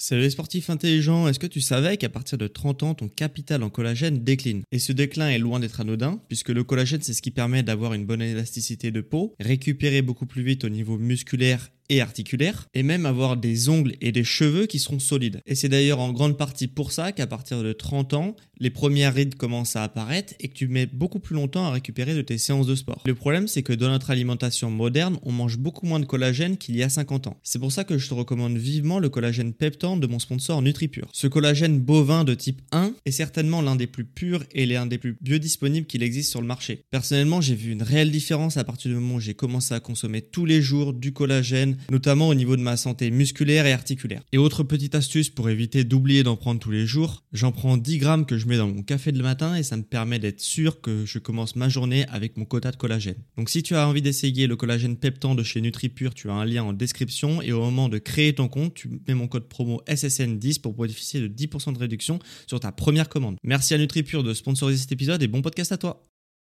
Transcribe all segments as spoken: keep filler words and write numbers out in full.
Salut les sportifs intelligents, est-ce que tu savais qu'à partir de trente ans, ton capital en collagène décline? Et ce déclin est loin d'être anodin, puisque le collagène c'est ce qui permet d'avoir une bonne élasticité de peau, récupérer beaucoup plus vite au niveau musculaire et articulaire, et même avoir des ongles et des cheveux qui seront solides. Et c'est d'ailleurs en grande partie pour ça qu'à partir de trente ans, les premières rides commencent à apparaître et que tu mets beaucoup plus longtemps à récupérer de tes séances de sport. Le problème, c'est que dans notre alimentation moderne, on mange beaucoup moins de collagène qu'il y a cinquante ans. C'est pour ça que je te recommande vivement le collagène Peptan de mon sponsor NutriPure. Ce collagène bovin de type un est certainement l'un des plus purs et l'un des plus biodisponibles qu'il existe sur le marché. Personnellement, j'ai vu une réelle différence à partir du moment où j'ai commencé à consommer tous les jours du collagène, notamment au niveau de ma santé musculaire et articulaire. Et autre petite astuce pour éviter d'oublier d'en prendre tous les jours, j'en prends dix grammes que je mets dans mon café le matin et ça me permet d'être sûr que je commence ma journée avec mon quota de collagène. Donc si tu as envie d'essayer le collagène Peptan de chez NutriPure, tu as un lien en description et au moment de créer ton compte, tu mets mon code promo S S N dix pour bénéficier de dix pour cent de réduction sur ta première commande. Merci à NutriPure de sponsoriser cet épisode et bon podcast à toi.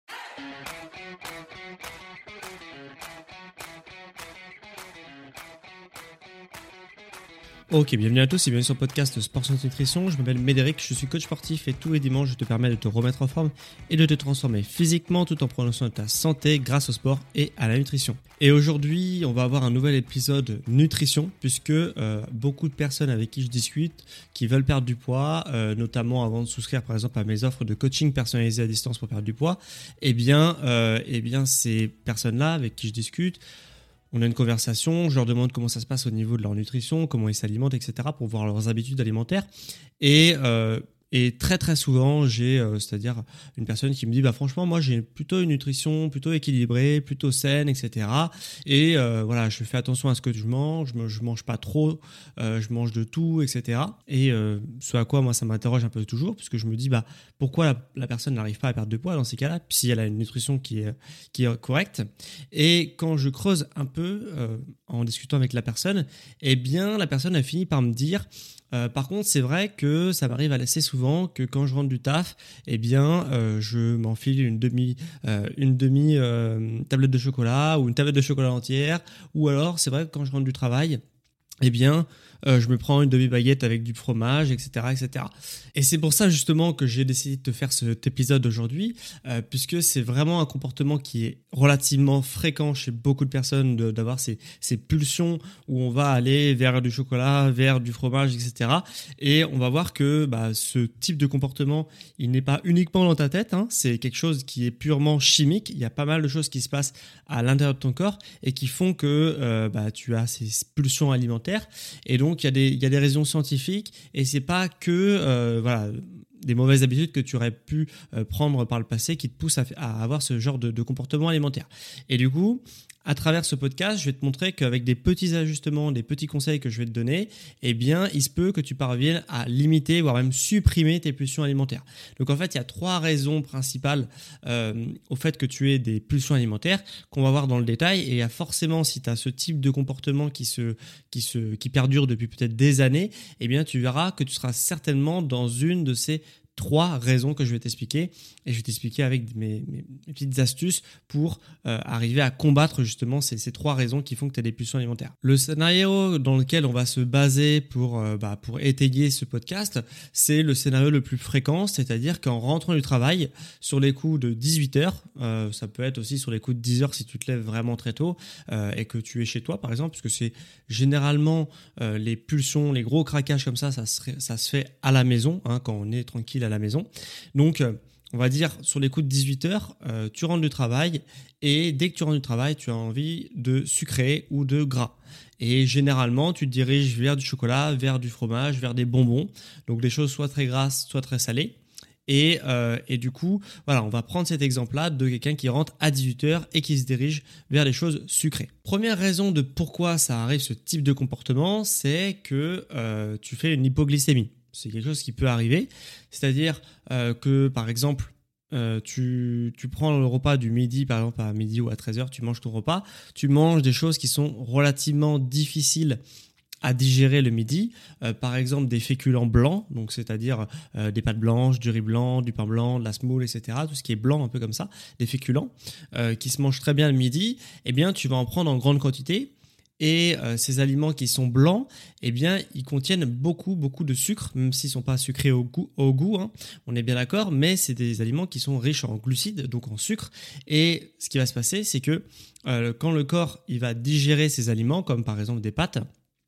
Ok, bienvenue à tous et bienvenue sur le podcast Sport Santé Nutrition. Je m'appelle Médéric, je suis coach sportif et tous les dimanches je te permets de te remettre en forme et de te transformer physiquement tout en prenant soin de ta santé grâce au sport et à la nutrition. Et aujourd'hui, on va avoir un nouvel épisode nutrition puisque euh, beaucoup de personnes avec qui je discute qui veulent perdre du poids, euh, notamment avant de souscrire par exemple à mes offres de coaching personnalisé à distance pour perdre du poids, eh bien, euh, eh bien ces personnes-là avec qui je discute, on a une conversation, je leur demande comment ça se passe au niveau de leur nutrition, comment ils s'alimentent, et cetera pour voir leurs habitudes alimentaires. Et, euh, et très très souvent, j'ai, euh, c'est-à-dire une personne qui me dit, bah franchement, moi j'ai plutôt une nutrition plutôt équilibrée, plutôt saine, et cetera. Et euh, voilà, je fais attention à ce que je mange, je, me, je mange pas trop, euh, je mange de tout, et cetera. Et euh, ce à quoi moi ça m'interroge un peu toujours, puisque je me dis, bah pourquoi la, la personne n'arrive pas à perdre de poids dans ces cas-là, si elle a une nutrition qui est, qui est correcte. Et quand je creuse un peu euh, en discutant avec la personne, eh bien la personne a fini par me dire, Euh, par contre, c'est vrai que ça m'arrive assez souvent que quand je rentre du taf, eh bien, euh, je m'enfile une demi, euh, une demi euh, tablette de chocolat ou une tablette de chocolat entière. Ou alors, c'est vrai que quand je rentre du travail, eh bien, euh, je me prends une demi-baguette avec du fromage, et cetera, et cetera. Et c'est pour ça justement que j'ai décidé de te faire cet épisode aujourd'hui, euh, puisque c'est vraiment un comportement qui est relativement fréquent chez beaucoup de personnes de, d'avoir ces, ces pulsions où on va aller vers du chocolat, vers du fromage, et cetera. Et on va voir que bah, ce type de comportement, il n'est pas uniquement dans ta tête, hein, c'est quelque chose qui est purement chimique. Il y a pas mal de choses qui se passent à l'intérieur de ton corps et qui font que euh, bah, tu as ces pulsions alimentaires. Et donc, il y a des, il y a des raisons scientifiques et c'est pas que euh, voilà, des mauvaises habitudes que tu aurais pu euh, prendre par le passé qui te poussent à, à avoir ce genre de, de comportement alimentaire. Et du coup, à travers ce podcast, je vais te montrer qu'avec des petits ajustements, des petits conseils que je vais te donner, eh bien, il se peut que tu parviennes à limiter, voire même supprimer tes pulsions alimentaires. Donc, en fait, il y a trois raisons principales euh, au fait que tu aies des pulsions alimentaires qu'on va voir dans le détail. Et il y a forcément, si tu as ce type de comportement qui se, qui se, qui perdure depuis peut-être des années, eh bien, tu verras que tu seras certainement dans une de ces trois raisons que je vais t'expliquer et je vais t'expliquer avec mes, mes, mes petites astuces pour euh, arriver à combattre justement ces, ces trois raisons qui font que tu as des pulsions alimentaires. Le scénario dans lequel on va se baser pour, euh, bah, pour étayer ce podcast, c'est le scénario le plus fréquent, c'est-à-dire qu'en rentrant du travail, sur les coups de dix-huit heures, euh, ça peut être aussi sur les coups de dix heures si tu te lèves vraiment très tôt euh, et que tu es chez toi par exemple, puisque c'est généralement euh, les pulsions, les gros craquages comme ça, ça se, ça se fait à la maison hein, quand on est tranquille à la maison. Donc, euh, on va dire sur les coups de dix-huit heures, euh, tu rentres du travail et dès que tu rentres du travail, tu as envie de sucré ou de gras. Et généralement, tu te diriges vers du chocolat, vers du fromage, vers des bonbons. Donc, des choses soit très grasses, soit très salées. Et, euh, et du coup, voilà, on va prendre cet exemple-là de quelqu'un qui rentre à dix-huit heures et qui se dirige vers les choses sucrées. Première raison de pourquoi ça arrive ce type de comportement, c'est que euh, tu fais une hypoglycémie. C'est quelque chose qui peut arriver, c'est-à-dire euh, que par exemple, euh, tu, tu prends le repas du midi, par exemple à midi ou à treize heures, tu manges ton repas, tu manges des choses qui sont relativement difficiles à digérer le midi, euh, par exemple des féculents blancs, donc c'est-à-dire euh, des pâtes blanches, du riz blanc, du pain blanc, de la semoule, et cetera, tout ce qui est blanc un peu comme ça, des féculents euh, qui se mangent très bien le midi, eh bien tu vas en prendre en grande quantité. Et euh, ces aliments qui sont blancs, eh bien, ils contiennent beaucoup, beaucoup de sucre, même s'ils ne sont pas sucrés au goût, au goût hein, on est bien d'accord, mais c'est des aliments qui sont riches en glucides, donc en sucre. Et ce qui va se passer, c'est que euh, quand le corps il va digérer ces aliments, comme par exemple des pâtes,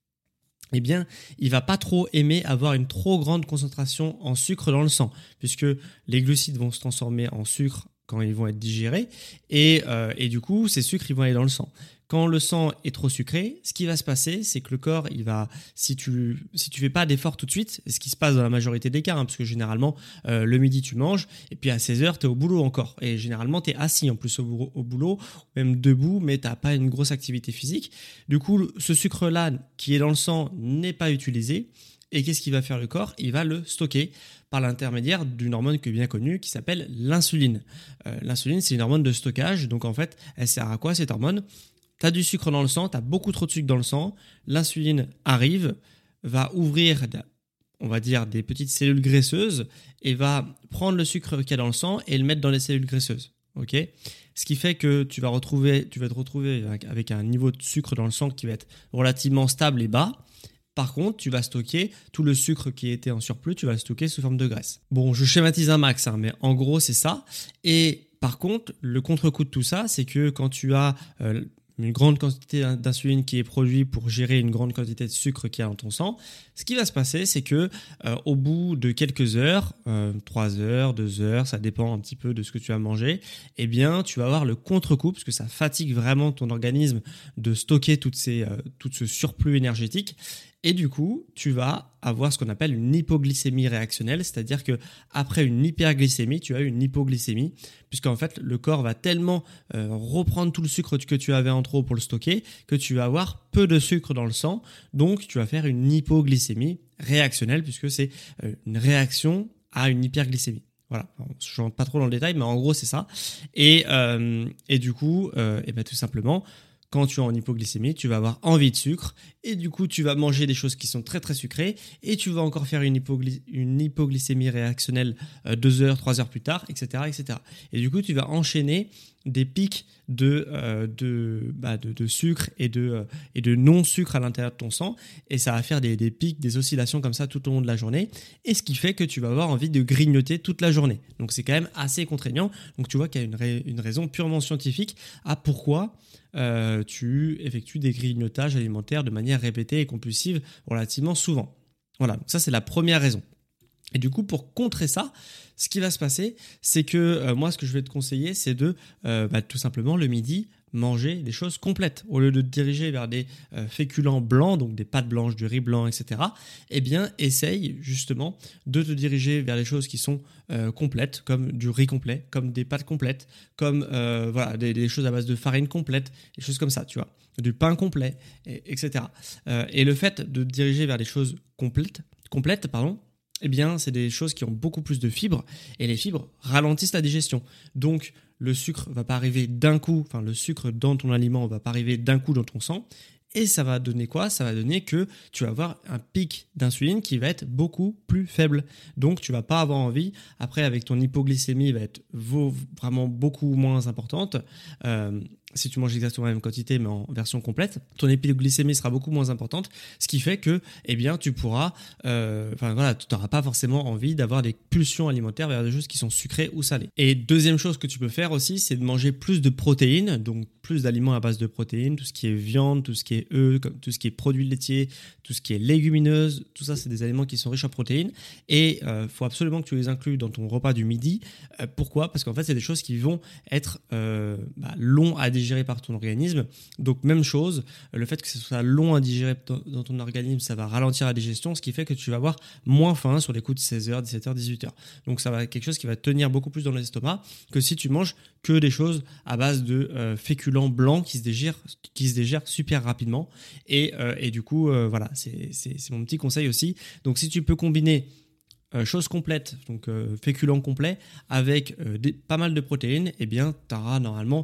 eh bien, il va pas trop aimer avoir une trop grande concentration en sucre dans le sang, puisque les glucides vont se transformer en sucre quand ils vont être digérés, et, euh, et du coup, ces sucres ils vont aller dans le sang. Quand le sang est trop sucré, ce qui va se passer, c'est que le corps, il va, si tu si tu fais pas d'effort tout de suite, ce qui se passe dans la majorité des cas, hein, parce que généralement, euh, le midi, tu manges, et puis à seize heures, tu es au boulot encore. Et généralement, tu es assis en plus au, au boulot, même debout, mais tu n'as pas une grosse activité physique. Du coup, ce sucre-là qui est dans le sang n'est pas utilisé. Et qu'est-ce qu'il va faire le corps ? Il va le stocker par l'intermédiaire d'une hormone qui est bien connue qui s'appelle l'insuline. Euh, l'insuline, c'est une hormone de stockage. Donc en fait, elle sert à quoi cette hormone ? Tu as du sucre dans le sang, tu as beaucoup trop de sucre dans le sang. L'insuline arrive, va ouvrir, on va dire, des petites cellules graisseuses et va prendre le sucre qu'il y a dans le sang et le mettre dans les cellules graisseuses. Okay ? Ce qui fait que tu vas, retrouver, tu vas te retrouver avec un niveau de sucre dans le sang qui va être relativement stable et bas. Par contre, tu vas stocker tout le sucre qui était en surplus, tu vas le stocker sous forme de graisse. Bon, je schématise un max, hein, mais en gros, c'est ça. Et par contre, le contre-coup de tout ça, c'est que quand tu as euh, une grande quantité d'insuline qui est produite pour gérer une grande quantité de sucre qu'il y a dans ton sang, ce qui va se passer, c'est que euh, au bout de quelques heures, euh, trois heures, deux heures, ça dépend un petit peu de ce que tu as mangé, eh bien, tu vas avoir le contre-coup parce que ça fatigue vraiment ton organisme de stocker toutes ces, euh, tout ce surplus énergétique. Et du coup, tu vas avoir ce qu'on appelle une hypoglycémie réactionnelle, c'est-à-dire que après une hyperglycémie, tu as une hypoglycémie, puisqu'en fait, le corps va tellement euh, reprendre tout le sucre que tu avais en trop pour le stocker que tu vas avoir peu de sucre dans le sang, donc tu vas faire une hypoglycémie réactionnelle, puisque c'est euh, une réaction à une hyperglycémie. Voilà, je ne rentre pas trop dans le détail, mais en gros, c'est ça. Et, euh, et du coup, euh, et ben, tout simplement, quand tu es en hypoglycémie, tu vas avoir envie de sucre et du coup, tu vas manger des choses qui sont très très sucrées et tu vas encore faire une, hypogly- une hypoglycémie réactionnelle euh, deux heures, trois heures plus tard, et cetera, et cetera. Et du coup, tu vas enchaîner des pics de, euh, de, bah, de, de sucre et de, euh, et de non-sucre à l'intérieur de ton sang et ça va faire des, des pics, des oscillations comme ça tout au long de la journée et ce qui fait que tu vas avoir envie de grignoter toute la journée. Donc, c'est quand même assez contraignant. Donc, tu vois qu'il y a une, ra- une raison purement scientifique à pourquoi Euh, tu effectues des grignotages alimentaires de manière répétée et compulsive relativement souvent. Voilà, donc ça c'est la première raison. Et du coup, pour contrer ça, ce qui va se passer, c'est que euh, moi, ce que je vais te conseiller, c'est de euh, bah, tout simplement le midi manger des choses complètes. Au lieu de te diriger vers des euh, féculents blancs, donc des pâtes blanches, du riz blanc, et cetera, eh bien, essaye justement de te diriger vers des choses qui sont euh, complètes, comme du riz complet, comme des pâtes complètes, comme euh, voilà, des, des choses à base de farine complète, des choses comme ça, tu vois, du pain complet, et, etc. Euh, et le fait de te diriger vers des choses complètes, complètes, pardon, eh bien, c'est des choses qui ont beaucoup plus de fibres et les fibres ralentissent la digestion. Donc, le sucre va pas arriver d'un coup, enfin, le sucre dans ton aliment va pas arriver d'un coup dans ton sang et ça va donner quoi ? Ça va donner que tu vas avoir un pic d'insuline qui va être beaucoup plus faible. Donc, tu vas pas avoir envie. Après, avec ton hypoglycémie, va être vraiment beaucoup moins importante. Euh, si tu manges exactement la même quantité mais en version complète, ton hypoglycémie sera beaucoup moins importante, ce qui fait que eh bien, tu pourras, euh, enfin voilà, tu n'auras pas forcément envie d'avoir des pulsions alimentaires vers des choses qui sont sucrées ou salées. Et deuxième chose que tu peux faire aussi, c'est de manger plus de protéines, donc plus d'aliments à base de protéines, tout ce qui est viande, tout ce qui est œufs, tout ce qui est produits laitiers, tout ce qui est légumineuses, tout ça c'est des aliments qui sont riches en protéines et il euh, faut absolument que tu les inclues dans ton repas du midi. Euh, pourquoi ? Parce qu'en fait c'est des choses qui vont être euh, bah, longs à digérer par ton organisme. Donc même chose, le fait que ce soit long à digérer dans ton organisme, ça va ralentir la digestion, ce qui fait que tu vas avoir moins faim sur les coups de seize heures, dix-sept heures, dix-huit heures. Donc ça va être quelque chose qui va tenir beaucoup plus dans l'estomac que si tu manges que des choses à base de euh, féculents blancs qui se digèrent, qui se digèrent super rapidement. Et, euh, et du coup, euh, voilà, c'est, c'est, c'est mon petit conseil aussi. Donc si tu peux combiner Euh, chose complète, donc euh, féculent complet, avec euh, des, pas mal de protéines, eh bien, tu auras normalement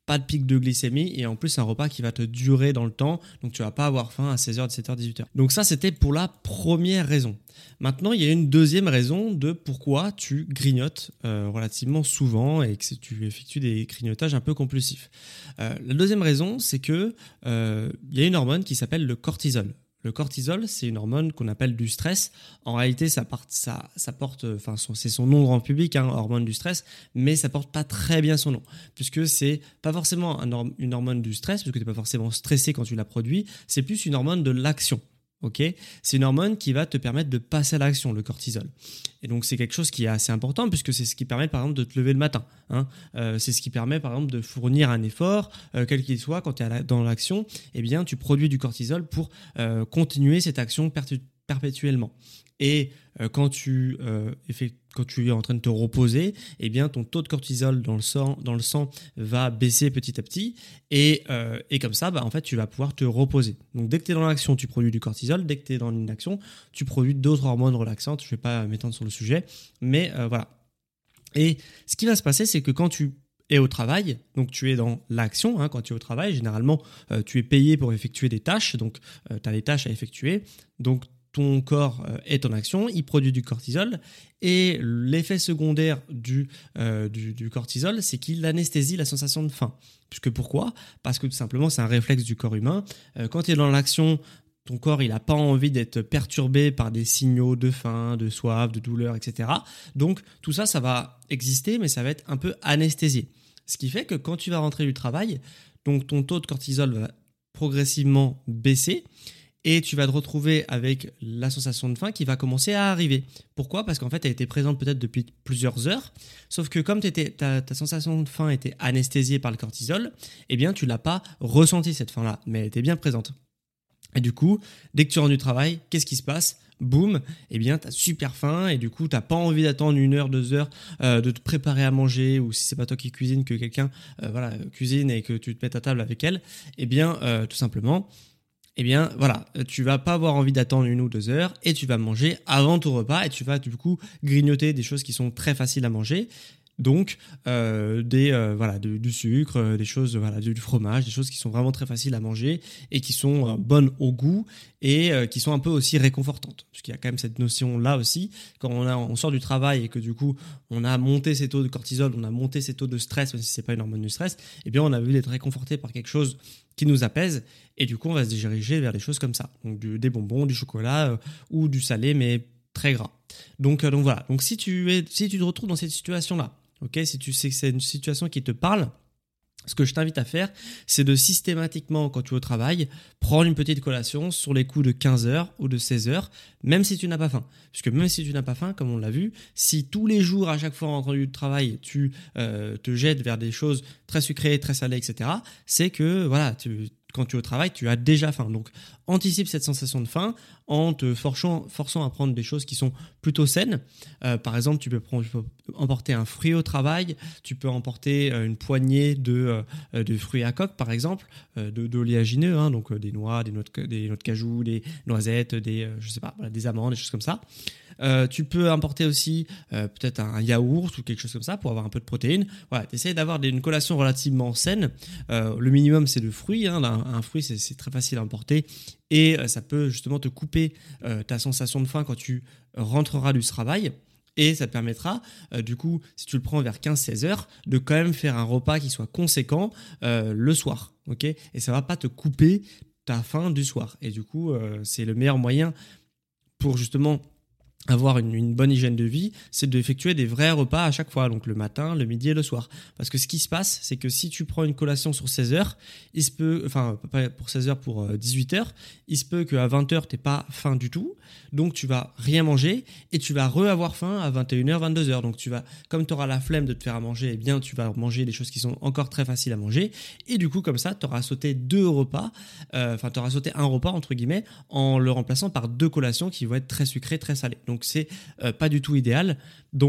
pas de pic de glycémie et en plus c'est un repas qui va te durer dans le temps, donc tu vas pas avoir faim à seize heures, dix-sept heures, dix-huit heures. Donc ça c'était pour la première raison. Maintenant il y a une deuxième raison de pourquoi tu grignotes euh, relativement souvent et que tu effectues des grignotages un peu compulsifs. Euh, la deuxième raison c'est que euh, il y a une hormone qui s'appelle le cortisol. Le cortisol, c'est une hormone qu'on appelle du stress. En réalité, ça, part, ça, ça porte, enfin, son, c'est son nom grand public, hein, hormone du stress, mais ça porte pas très bien son nom, puisque c'est pas forcément un, une hormone du stress, puisque tu n'es pas forcément stressé quand tu la produis, c'est plus une hormone de l'action. Okay, c'est une hormone qui va te permettre de passer à l'action, le cortisol. Et donc c'est quelque chose qui est assez important puisque c'est ce qui permet par exemple de te lever le matin. Hein. Euh, c'est ce qui permet par exemple de fournir un effort, euh, quel qu'il soit, quand tu es dans l'action, eh bien tu produis du cortisol pour euh, continuer cette action pertu- perpétuellement. Et euh, quand tu euh, effectues quand tu es en train de te reposer, eh bien ton taux de cortisol dans le sang, dans le sang va baisser petit à petit et, euh, et comme ça, bah, en fait, tu vas pouvoir te reposer. Donc dès que tu es dans l'action, tu produis du cortisol. Dès que tu es dans l'inaction, tu produis d'autres hormones relaxantes. Je ne vais pas m'étendre sur le sujet, mais euh, voilà. Et ce qui va se passer, c'est que quand tu es au travail, donc tu es dans l'action, hein, quand tu es au travail, généralement, euh, tu es payé pour effectuer des tâches, donc euh, tu as des tâches à effectuer, donc ton corps est en action, il produit du cortisol et l'effet secondaire du, euh, du, du cortisol, c'est qu'il anesthésie la sensation de faim. Puisque pourquoi ? Parce que tout simplement, c'est un réflexe du corps humain. Euh, quand tu es dans l'action, ton corps il n'a pas envie d'être perturbé par des signaux de faim, de soif, de douleur, et cetera. Donc tout ça, ça va exister, mais ça va être un peu anesthésié. Ce qui fait que quand tu vas rentrer du travail, donc ton taux de cortisol va progressivement baisser. Et tu vas te retrouver avec la sensation de faim qui va commencer à arriver. Pourquoi ? Parce qu'en fait, elle était présente peut-être depuis plusieurs heures. Sauf que comme ta, ta sensation de faim était anesthésiée par le cortisol, eh bien, tu ne l'as pas ressenti cette faim-là, mais elle était bien présente. Et du coup, dès que tu rentres du travail, qu'est-ce qui se passe ? Boum, eh bien, tu as super faim et du coup, tu n'as pas envie d'attendre une heure, deux heures euh, de te préparer à manger ou si c'est pas toi qui cuisine, que quelqu'un euh, voilà, cuisine et que tu te mettes à table avec elle, eh bien, euh, tout simplement... Eh bien, voilà, tu vas pas avoir envie d'attendre une ou deux heures et tu vas manger avant ton repas et tu vas du coup grignoter des choses qui sont très faciles à manger. Donc, euh, des, euh, voilà, de, du sucre, euh, des choses, voilà, du, du fromage, des choses qui sont vraiment très faciles à manger et qui sont euh, bonnes au goût et euh, qui sont un peu aussi réconfortantes. Parce qu'il y a quand même cette notion-là aussi, quand on, a, on sort du travail et que du coup, on a monté ses taux de cortisol, on a monté ses taux de stress, même si c'est pas une hormone du stress, eh bien, on a envie d'être réconforté par quelque chose qui nous apaise et du coup, on va se diriger vers des choses comme ça. Donc, du, des bonbons, du chocolat euh, ou du salé, mais très gras. Donc, euh, donc voilà. Donc, si tu, es, si tu te retrouves dans cette situation-là, ok, si tu sais que c'est une situation qui te parle, ce que je t'invite à faire, c'est de systématiquement, quand tu es au travail, prendre une petite collation sur les coups de quinze heures ou de seize heures, même si tu n'as pas faim. Puisque même si tu n'as pas faim, comme on l'a vu, si tous les jours, à chaque fois en rentrant du travail, tu euh, te jettes vers des choses très sucrées, très salées, et cetera, c'est que voilà, tu... quand tu es au travail, tu as déjà faim. Donc, anticipe cette sensation de faim en te forçant, forçant à prendre des choses qui sont plutôt saines. Euh, par exemple, tu peux, prendre, tu peux emporter un fruit au travail, tu peux emporter euh, une poignée de, euh, de fruits à coque, par exemple, euh, de, d'oléagineux, hein, donc euh, des noix, des noix, de, des noix de cajou, des noisettes, des, euh, je sais pas, voilà, des amandes, des choses comme ça. Euh, tu peux importer aussi euh, peut-être un yaourt ou quelque chose comme ça pour avoir un peu de protéines. Voilà, tu essaies d'avoir des, une collation relativement saine. Euh, le minimum, c'est de fruits. Hein. Un, un fruit, c'est, c'est très facile à emporter et euh, ça peut justement te couper euh, ta sensation de faim quand tu rentreras du travail. Et ça te permettra, euh, du coup, si tu le prends vers quinze seize heures, de quand même faire un repas qui soit conséquent euh, le soir. Okay, et ça ne va pas te couper ta faim du soir. Et du coup, euh, c'est le meilleur moyen pour justement avoir une, une bonne hygiène de vie, c'est d'effectuer des vrais repas à chaque fois, donc le matin, le midi et le soir. Parce que ce qui se passe, c'est que si tu prends une collation sur seize heures, il se peut, enfin pas pour seize heures, pour dix-huit heures, il se peut qu'à vingt heures, tu n'aies pas faim du tout, donc tu vas rien manger et tu vas re-avoir faim à vingt et une heures, vingt-deux heures. Donc tu vas, comme tu auras la flemme de te faire à manger, eh bien tu vas manger des choses qui sont encore très faciles à manger et du coup comme ça, tu auras sauté deux repas, euh, enfin tu auras sauté un repas entre guillemets en le remplaçant par deux collations qui vont être très sucrées, très salées. Donc c'est euh, pas du tout idéal. Donc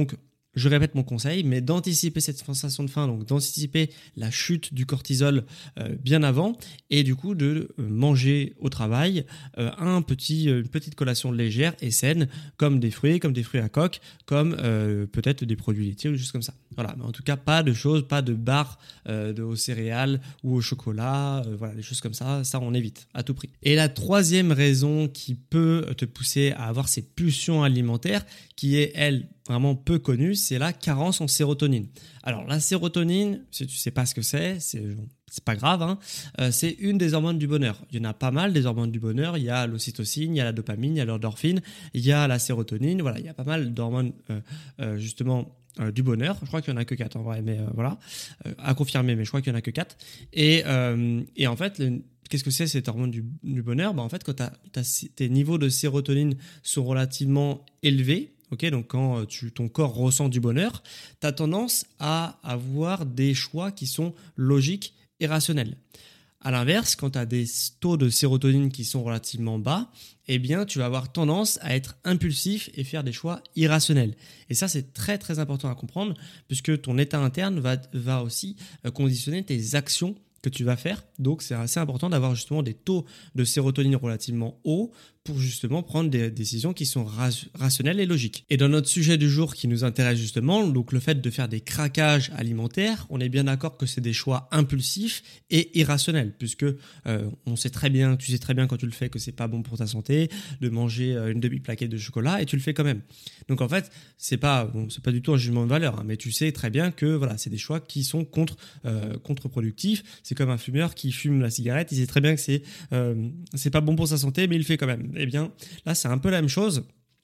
je répète mon conseil, mais d'anticiper cette sensation de faim, donc d'anticiper la chute du cortisol euh, bien avant, et du coup de euh, manger au travail euh, un petit, une petite collation légère et saine, comme des fruits, comme des fruits à coque, comme euh, peut-être des produits laitiers ou des choses comme ça. Voilà, mais en tout cas pas de choses, pas de barres euh, de, aux céréales ou au chocolat, euh, voilà, des choses comme ça, ça on évite à tout prix. Et la troisième raison qui peut te pousser à avoir ces pulsions alimentaires, qui est elle vraiment peu connue, c'est la carence en sérotonine. Alors la sérotonine, si tu sais pas ce que c'est, c'est, c'est pas grave, hein, euh, c'est une des hormones du bonheur. Il y en a pas mal des hormones du bonheur, il y a l'ocytocine, il y a la dopamine, il y a l'endorphine, il y a la sérotonine, voilà, il y a pas mal d'hormones euh, euh, justement euh, du bonheur. Je crois qu'il y en a que quatre en vrai, mais euh, voilà, euh, à confirmer, mais je crois qu'il y en a que quatre. Et, euh, et en fait, le, qu'est-ce que c'est cette hormone du, du bonheur? Bah, en fait, quand t'as, t'as, tes niveaux de sérotonine sont relativement élevés, ok, donc quand tu, ton corps ressent du bonheur, tu as tendance à avoir des choix qui sont logiques et rationnels. À l'inverse, quand tu as des taux de sérotonine qui sont relativement bas, eh bien, tu vas avoir tendance à être impulsif et faire des choix irrationnels. Et ça, c'est très très important à comprendre, puisque ton état interne va, va aussi conditionner tes actions que tu vas faire. Donc, c'est assez important d'avoir justement des taux de sérotonine relativement hauts pour justement prendre des décisions qui sont rationnelles et logiques. Et dans notre sujet du jour qui nous intéresse justement, donc le fait de faire des craquages alimentaires, on est bien d'accord que c'est des choix impulsifs et irrationnels, puisque euh, on sait très bien, tu sais très bien quand tu le fais que c'est pas bon pour ta santé de manger une demi-plaquette de chocolat et tu le fais quand même. Donc en fait, c'est pas bon, c'est pas du tout un jugement de valeur, hein, mais tu sais très bien que voilà, c'est des choix qui sont contre euh, contre-productifs. C'est comme un fumeur qui fume la cigarette, il sait très bien que c'est euh, c'est pas bon pour sa santé, mais il le fait quand même. Eh bien, là, c'est un peu la même chose.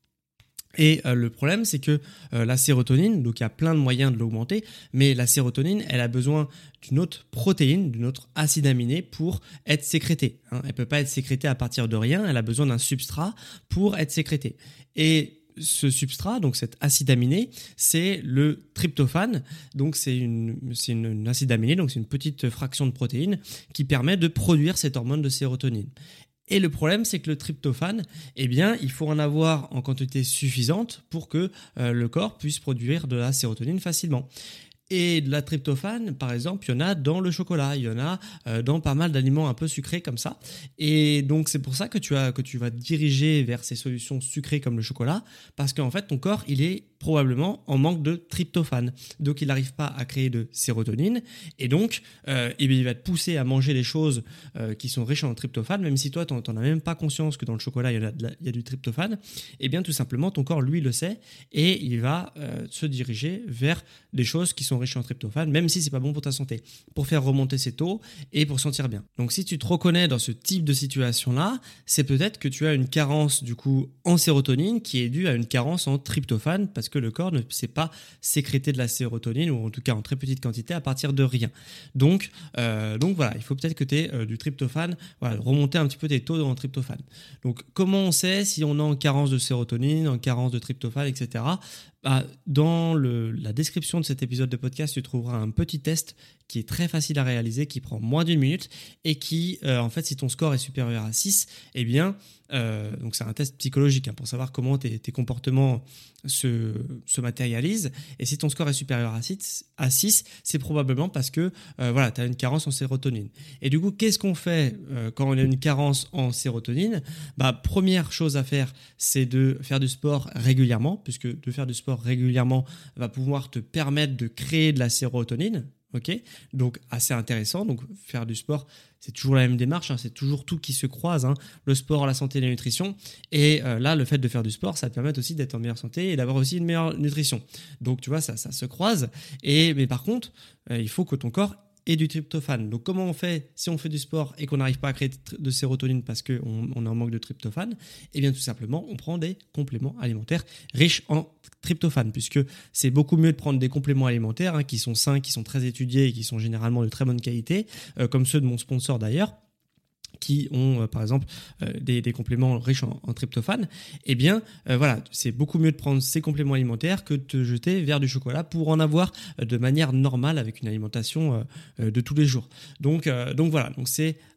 Et euh, le problème, c'est que euh, la sérotonine, donc il y a plein de moyens de l'augmenter, mais la sérotonine, elle a besoin d'une autre protéine, d'une autre acide aminé pour être sécrétée. Hein. Elle ne peut pas être sécrétée à partir de rien, elle a besoin d'un substrat pour être sécrétée. Et ce substrat, donc cet acide aminé, c'est le tryptophane. Donc c'est une, c'est une, une acide aminé, donc c'est une petite fraction de protéine qui permet de produire cette hormone de sérotonine. Et le problème, c'est que le tryptophane, eh bien, il faut en avoir en quantité suffisante pour que euh, le corps puisse produire de la sérotonine facilement. Et de la tryptophane, par exemple, il y en a dans le chocolat, il y en a euh, dans pas mal d'aliments un peu sucrés comme ça. Et donc, c'est pour ça que tu, as, que tu vas te diriger vers ces solutions sucrées comme le chocolat, parce qu'en fait, ton corps, il est probablement en manque de tryptophane. Donc, il n'arrive pas à créer de sérotonine. Et donc, euh, eh bien, il va te pousser à manger les choses euh, qui sont riches en tryptophane, même si toi, tu n'en as même pas conscience que dans le chocolat, il y a, de la, il y a du tryptophane. Eh bien, tout simplement, ton corps, lui, le sait, et il va euh, se diriger vers des choses qui sont riches en tryptophane, même si c'est pas bon pour ta santé, pour faire remonter ces taux et pour sentir bien. Donc si tu te reconnais dans ce type de situation-là, c'est peut-être que tu as une carence du coup en sérotonine qui est due à une carence en tryptophane parce que le corps ne sait pas sécréter de la sérotonine ou en tout cas en très petite quantité à partir de rien. Donc, euh, donc voilà, il faut peut-être que tu aies euh, du tryptophane, voilà, remonter un petit peu tes taux en tryptophane. Donc comment on sait si on est en carence de sérotonine, en carence de tryptophane, et cetera. Bah, dans le, la description de cet épisode de podcast, tu trouveras un petit test qui est très facile à réaliser, qui prend moins d'une minute et qui, euh, en fait, si ton score est supérieur à six, eh bien, euh, donc c'est un test psychologique hein, pour savoir comment tes, tes comportements se, se matérialisent. Et si ton score est supérieur à six, à six c'est probablement parce que euh, voilà, tu as une carence en sérotonine. Et du coup, qu'est-ce qu'on fait euh, quand on a une carence en sérotonine? Bah, première chose à faire, c'est de faire du sport régulièrement, puisque de faire du sport régulièrement va pouvoir te permettre de créer de la sérotonine. Ok, donc assez intéressant. Donc faire du sport, c'est toujours la même démarche, hein, c'est toujours tout qui se croise, hein, le sport, la santé, la nutrition. Et euh, là, le fait de faire du sport, ça te permet aussi d'être en meilleure santé et d'avoir aussi une meilleure nutrition. Donc tu vois, ça, ça se croise. Et mais par contre, euh, il faut que ton corps et du tryptophane. Donc comment on fait si on fait du sport et qu'on n'arrive pas à créer de sérotonine parce qu'on on est en manque de tryptophane? Eh bien tout simplement, on prend des compléments alimentaires riches en tryptophane, puisque c'est beaucoup mieux de prendre des compléments alimentaires hein, qui sont sains, qui sont très étudiés et qui sont généralement de très bonne qualité, euh, comme ceux de mon sponsor d'ailleurs, qui ont euh, par exemple euh, des, des compléments riches en, en tryptophane, eh bien euh, voilà, c'est beaucoup mieux de prendre ces compléments alimentaires que de te jeter vers du chocolat pour en avoir euh, de manière normale avec une alimentation euh, euh, de tous les jours. Donc, euh, donc voilà, donc c'est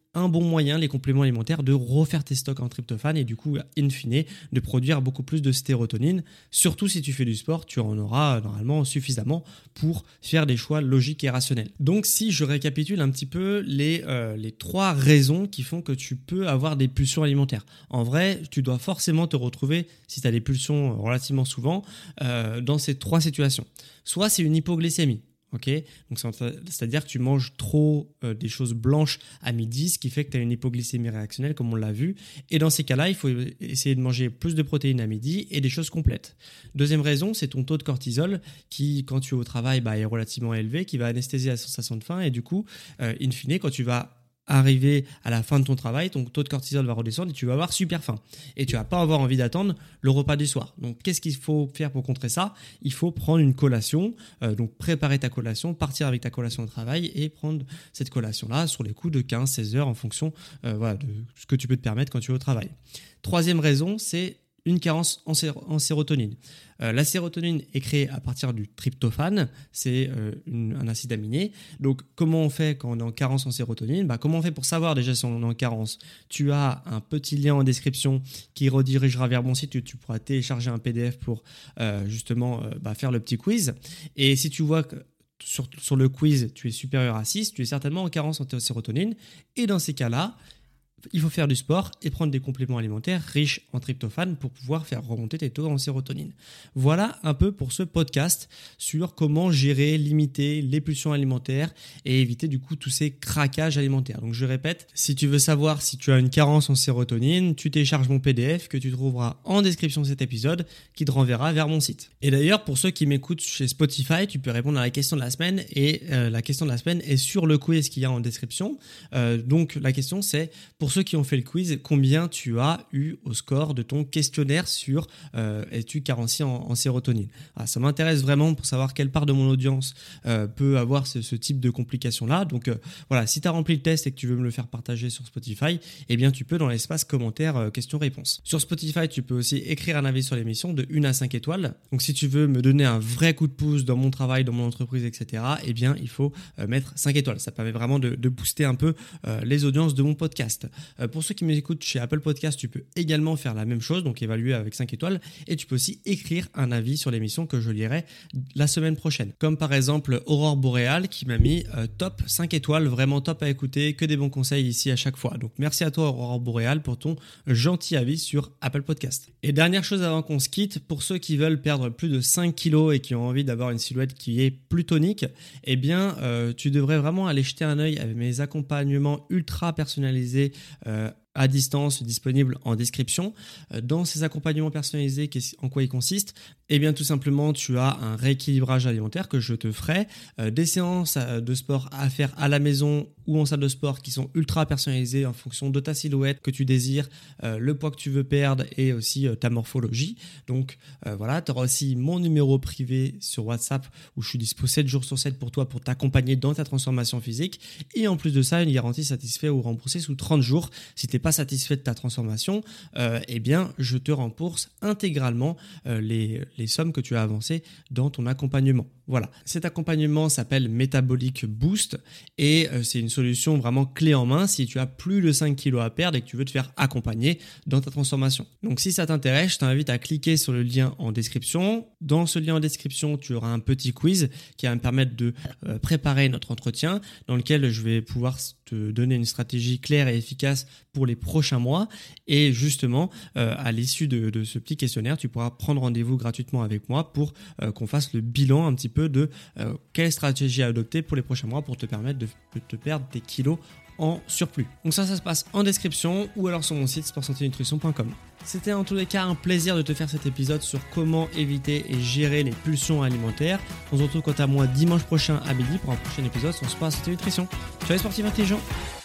un bon moyen, les compléments alimentaires, de refaire tes stocks en tryptophane et du coup, in fine, de produire beaucoup plus de sérotonine. Surtout si tu fais du sport, tu en auras normalement suffisamment pour faire des choix logiques et rationnels. Donc si je récapitule un petit peu les, euh, les trois raisons qui font que tu peux avoir des pulsions alimentaires. En vrai, tu dois forcément te retrouver, si tu as des pulsions relativement souvent, euh, dans ces trois situations. Soit c'est une hypoglycémie. Okay, donc c'est-à-dire que tu manges trop euh, des choses blanches à midi, ce qui fait que tu as une hypoglycémie réactionnelle comme on l'a vu. Et dans ces cas-là, il faut essayer de manger plus de protéines à midi et des choses complètes. Deuxième raison, c'est ton taux de cortisol qui, quand tu es au travail, bah, est relativement élevé, qui va anesthésier la sensation de faim et du coup, euh, in fine, quand tu vas arriver à la fin de ton travail, ton taux de cortisol va redescendre et tu vas avoir super faim. Et tu vas pas avoir envie d'attendre le repas du soir. Donc, qu'est-ce qu'il faut faire pour contrer ça ? Il faut prendre une collation, euh, donc préparer ta collation, partir avec ta collation au travail et prendre cette collation-là sur les coups de quinze à seize heures en fonction euh, voilà, de ce que tu peux te permettre quand tu es au travail. Troisième raison, c'est une carence en, sér- en sérotonine. Euh, la sérotonine est créée à partir du tryptophane, c'est euh, une, un acide aminé. Donc, comment on fait quand on est en carence en sérotonine ? Bah, comment on fait pour savoir déjà si on est en carence ? Tu as un petit lien en description qui redirigera vers mon site où tu pourras télécharger un P D F pour euh, justement euh, bah, faire le petit quiz. Et si tu vois que sur, sur le quiz, tu es supérieur à six, tu es certainement en carence en sérotonine. Et dans ces cas-là, il faut faire du sport et prendre des compléments alimentaires riches en tryptophane pour pouvoir faire remonter tes taux en sérotonine. Voilà un peu pour ce podcast sur comment gérer, limiter les pulsions alimentaires et éviter du coup tous ces craquages alimentaires. Donc je répète, si tu veux savoir si tu as une carence en sérotonine, tu télécharges mon P D F que tu trouveras en description de cet épisode qui te renverra vers mon site. Et d'ailleurs, pour ceux qui m'écoutent chez Spotify, tu peux répondre à la question de la semaine et euh, la question de la semaine est sur le quiz qu'il y a en description. Euh, donc la question c'est, pour Pour ceux qui ont fait le quiz, combien tu as eu au score de ton questionnaire sur euh, es-tu carencé en, en sérotonine ? Alors, ça m'intéresse vraiment pour savoir quelle part de mon audience euh, peut avoir ce, ce type de complications-là. Donc euh, voilà, si tu as rempli le test et que tu veux me le faire partager sur Spotify, eh bien tu peux dans l'espace commentaire euh, questions-réponses. Sur Spotify, tu peux aussi écrire un avis sur l'émission de une à cinq étoiles. Donc si tu veux me donner un vrai coup de pouce dans mon travail, dans mon entreprise, et cetera, eh bien il faut euh, mettre cinq étoiles. Ça permet vraiment de, de booster un peu euh, les audiences de mon podcast. Euh, pour ceux qui m'écoutent chez Apple Podcast, tu peux également faire la même chose, donc évaluer avec cinq étoiles, et tu peux aussi écrire un avis sur l'émission que je lirai la semaine prochaine. Comme par exemple Aurore Boréal qui m'a mis euh, top cinq étoiles, vraiment top à écouter, que des bons conseils ici à chaque fois. Donc merci à toi Aurore Boréal pour ton gentil avis sur Apple Podcast. Et dernière chose avant qu'on se quitte, pour ceux qui veulent perdre plus de cinq kilos et qui ont envie d'avoir une silhouette qui est plus tonique, eh bien euh, tu devrais vraiment aller jeter un œil avec mes accompagnements ultra personnalisés euh, à distance, disponible en description. Dans ces accompagnements personnalisés, en quoi ils consistent ? Eh bien, tout simplement, tu as un rééquilibrage alimentaire que je te ferai, euh, des séances de sport à faire à la maison ou en salle de sport qui sont ultra personnalisées en fonction de ta silhouette que tu désires, euh, le poids que tu veux perdre et aussi euh, ta morphologie. Donc euh, voilà, tu auras aussi mon numéro privé sur WhatsApp où je suis dispo sept jours sur sept pour toi pour t'accompagner dans ta transformation physique. Et en plus de ça, une garantie satisfait ou remboursée sous trente jours. Si tu n'es pas satisfait de ta transformation, euh, eh bien, je te rembourse intégralement euh, les, les sommes que tu as avancées dans ton accompagnement. Voilà. Cet accompagnement s'appelle Metabolic Boost et euh, c'est une solution vraiment clé en main si tu as plus de cinq kilos à perdre et que tu veux te faire accompagner dans ta transformation. Donc, si ça t'intéresse, je t'invite à cliquer sur le lien en description. Dans ce lien en description, tu auras un petit quiz qui va me permettre de euh, préparer notre entretien dans lequel je vais pouvoir te donner une stratégie claire et efficace pour les prochains mois. Et justement, euh, à l'issue de, de ce petit questionnaire, tu pourras prendre rendez-vous gratuitement avec moi pour euh, qu'on fasse le bilan un petit peu de euh, quelle stratégie adopter pour les prochains mois pour te permettre de, de te perdre tes kilos en surplus. Donc ça, ça se passe en description ou alors sur mon site sport santé nutrition point com. C'était en tous les cas un plaisir de te faire cet épisode sur comment éviter et gérer les pulsions alimentaires. On se retrouve quant à moi dimanche prochain à midi pour un prochain épisode sur sport santé nutrition. Ciao les sportifs intelligents.